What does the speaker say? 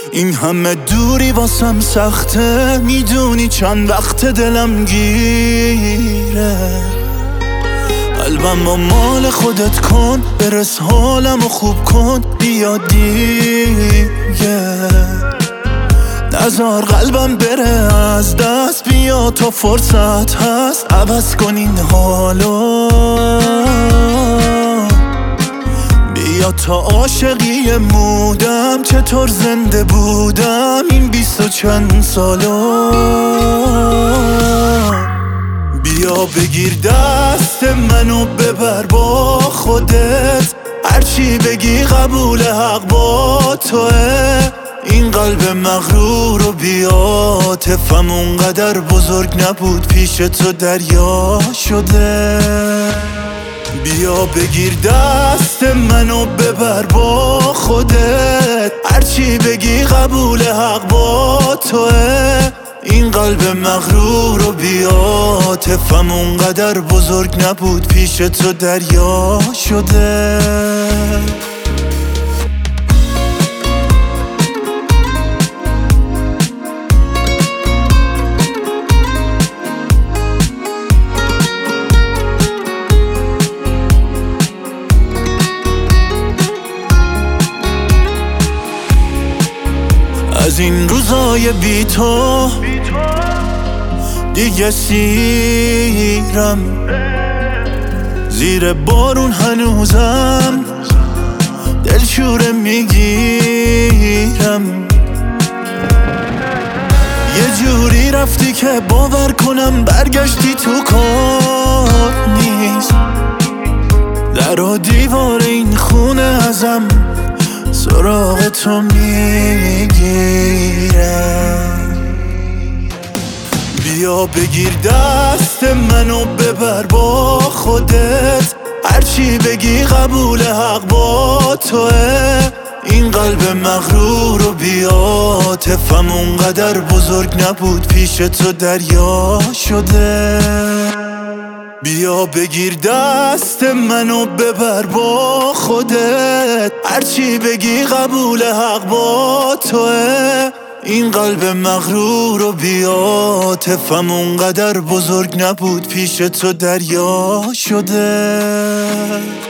این همه دوری واسم سخته، میدونی چند وقت دلم گیره. قلبم با مال خودت کن، برس حالمو خوب کن، بیا دیگه نذار قلبم بره از دست. بیا تا فرصت هست عوض کن این حالو. بیا تا عاشقی مودم، چطور زنده بودم این 20 و چند سالو. بیا بگیر دست منو ببر با خودت، هرچی بگی قبول حق با توه. این قلب مغرور و بی‌عاطفم اونقدر بزرگ نبود، پیش تو دریا شده. بیا بگیر دست منو ببر با خودت، هرچی بگی قبول حق با توه. این قلب مغرور و بی‌عاطفم اونقدر بزرگ نبود، پیش تو دریا شده. از این روزای بی تو دیگه سیرم، زیر بارون هنوزم دلشوره میگیرم. یه جوری رفتی که باور کنم برگشتی تو کار نیست. در و دیوار این خونه ازم سراغ تو میگیرم. بیا بگیر دست منو ببر با خودت، هرچی بگی قبول حق با توه. این قلب مغرور و بی‌عاطفم اونقدر بزرگ نبود، پیش تو دریا شده. بیا بگیر دست منو ببر با خودت، هرچی بگی قبول حق با توه. این قلب مغرور و بی‌عاطفم اونقدر بزرگ نبود، پیش تو دریا شده.